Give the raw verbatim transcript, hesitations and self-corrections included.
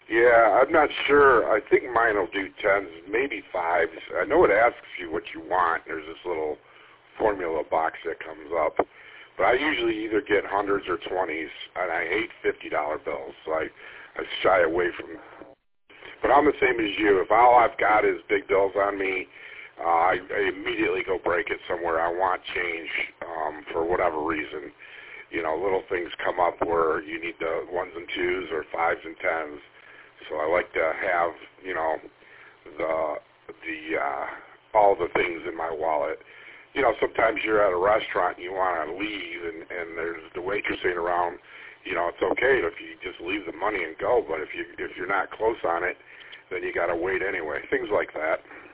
Yeah, I'm not sure. I think mine will do tens, maybe fives. I know it asks you what you want. There's this little formula box that comes up. But I usually either get hundreds or twenties, and I hate fifty dollar bills, so I, I shy away from. But I'm the same as you. If all I've got is big bills on me, uh, I, I immediately go break it somewhere. I want change um, for whatever reason. You know, little things come up where you need the ones and twos or fives and tens. So I like to have, you know, the the uh, all the things in my wallet. You know, sometimes you're at a restaurant and you want to leave, and, and there's the waitress ain't around. You know, it's okay if you just leave the money and go. But if you if you're not close on it, then you got to wait anyway. Things like that.